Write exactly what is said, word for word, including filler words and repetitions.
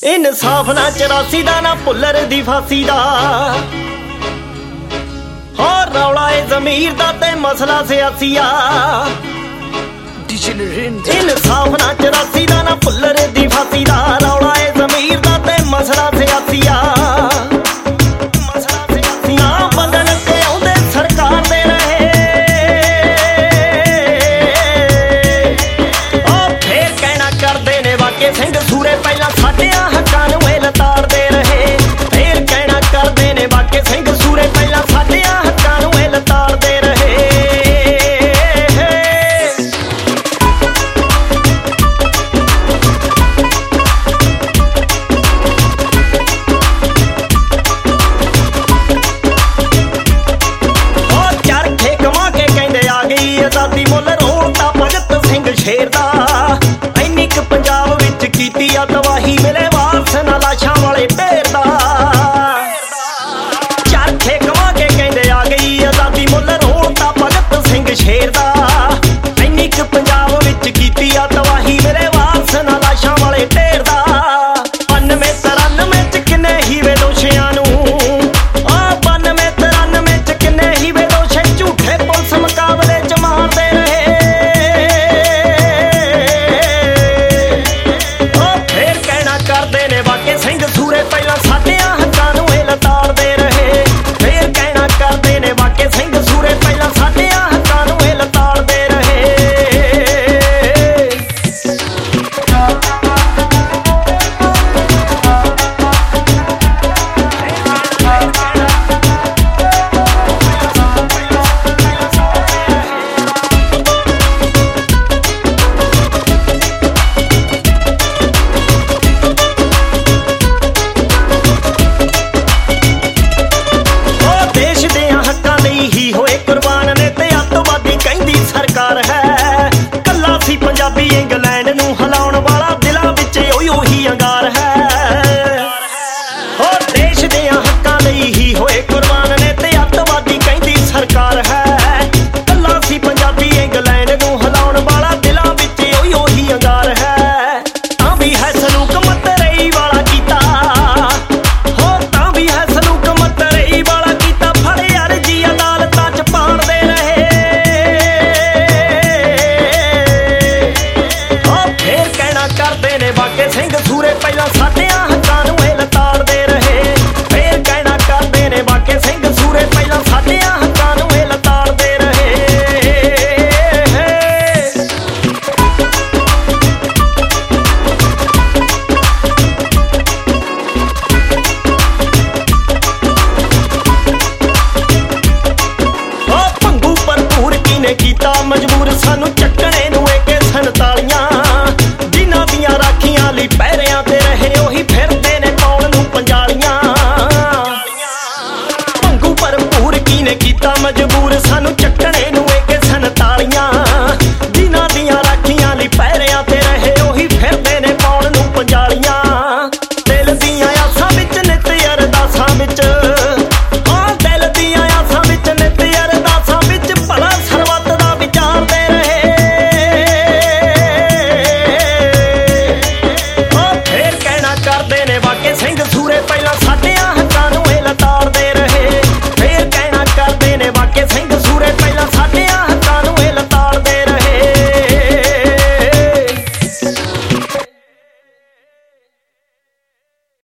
इंसाफ ना चौरासी दा ना भुल्लर दी फांसी दा, और रौला ए ज़मीर दा ते मसला सियासी आ। इंसाफ ना चौरासी दा ना भुल्लर दी फांसी दा, रौला ए ज़मीर दा ते मसला सियासी आ। ਸਿੰਘ ਸੂਰੇ ਪਹਿਲਾਂ ਸਾਡਿਆਂ ਹੱਕਾਂ ਨੂੰ ਇਹ ਲਤਾੜਦੇ ਰਹੇ, ਫੇਰ ਕਹਿਣਾ ਕਰਦੇ ਨੇ ਵਾਕੇ ਸਿੰਘ ਸੂਰੇ ਪਹਿਲਾਂ ਸਾਡਿਆਂ ਹੱਕਾਂ ਨੂੰ ਇਹ ਲਤਾੜਦੇ ਰਹੇ। ਉਹ ਚਰਖੇ ਕਮਾ ਕੇ ਕਹਿੰਦੇ ਆ ਗਈ ਆਜ਼ਾਦੀ, ਮੁੱਲ ਰੋਲਤਾ ਭਗਤ ਸਿੰਘ ਸ਼ੇਰ ਦਾ। ਇੰਨੀ ਕੁ ਪੰਜਾਬ ਕੀਤੀ ਆ ਤਬਾਹੀ, ਮਿਲੇ ਵਾਰਸ ਨਾ ਲਾਸ਼ਾਂ ਵਾਲੇ ਢੇਰ ਦਾ। ਚਰਖੇ ਕਮਾ ਕੇ ਕਹਿੰਦੇ ਆ ਗਈ ਆਜ਼ਾਦੀ, ਮੁੱਲ ਰੋਲਤਾ ਭਗਤ ਸਿੰਘ ਸ਼ੇਰ ਦਾ। ਇੰਨੀ ਕੁ ਪੰਜਾਬ ਵਿੱਚ ਕੀਤੀ ਆ ਤਬਾਹੀ, ਮਿਲੇ ਵਾਰਸ ਨਾ ਲਾਸ਼ਾਂ ਵਾਲੇ ਢੇਰ ਦਾ। ਬਾਨਵੇਂ ਤਰਾਨਵੇਂ ਚ ਕਿੰਨੇ ਹੀ ਵੇ ਦੋਸ਼ੀਆਂ ਨੂੰ, ਆ ਬਾਨਵੇਂ ਤਰਾਨਵੇਂ ਚ ਕਿੰਨੇ ਹੀ ਵੇ ਦੋਸ਼ੇ ਝੂਠੇ ਪੁਲਿਸ ਮੁਕਾਬਲੇ ਚ ਮਾਰਦੇ ਰਹੇ। ਕਰਦੇ ਨੇ ਵਾਕੇ ਸਿੰਘ ਸੂਰੇ ਪਹਿਲਾਂ ਸਾਡਿਆਂ ਹੱਕਾਂ ਨੂੰ ਇਹ ਲਤਾੜਦੇ ਰਹੇ, ਫੇਰ ਕਹਿਣਾ ਕਰਦੇ ਨੇ ਵਾਕੇ ਸਿੰਘ ਸੂਰੇ ਪਹਿਲਾਂ ਸਾਡਿਆਂ ਹੱਕਾਂ ਨੂੰ ਇਹ ਲਤਾੜਦੇ ਰਹੇ। ਪੰਜਾਬੀ ਇੰਗਲੈਂਡ ਨੂੰ ਹਿਲਾਉਣ ਵਾਲਾ ਦਿਲਾਂ ਵਿੱਚ ਉਹੀ ਉਹੀ ਅੰਗਾਰ ਹੈ। ਉਹ ਦੇਸ਼ ਦੇ ਹੱਕਾਂ ਲਈ ਹੀ ਹੋਏ ਕੁਰਬਾਨ ਨੇ ਤੇ ਅੱਤਵਾਦੀ ਕਹਿੰਦੀ ਸਰਕਾਰ ਹੈ। ਕੱਲਾ ਸੀ ਪੰਜਾਬੀ ਇੰਗਲੈਂਡ ਨੂੰ ਹਿਲਾਉਣ ਵਾਲਾ ਦਿਲਾਂ ਵਿੱਚ ਉਹੀ ਉਹੀ ਅੰਗਾਰ ਹੈ। ਤਾਂ ਵੀ ਹੈ ਸਲੂਕ ਮਤਰਈ ਵਾਲਾ ਕੀਤਾ, ਹੋ ਤਾਂ ਵੀ ਹੈ ਸਲੂਕ ਮਤਰਈ ਵਾਲਾ ਕੀਤਾ। ਫੜੇ ਅਰਜੀ ਅਦਾਲਤਾਂ ਚ ਪਾੜਦੇ ਰਹੇ, ਫੇਰ ਕਹਿਣਾ ਕਰਦੇ ਨੇ ਵਾਕੇ ਸਿੰਘ ਸੂਰੇ ਪਹਿਲਾਂ ਸਾਡਿਆਂ ਹੱਕਾਂ ਨੂੰ ਇਹ ਲਤਾੜਦੇ ਰਹੇ, ਫੇਰ ਕਹਿਣਾ ਕਰਦੇ ਨੇ ਵਾਕੇ ਸਿੰਘ ਸੂਰੇ ਪਹਿਲਾਂ ਸਾਡਿਆਂ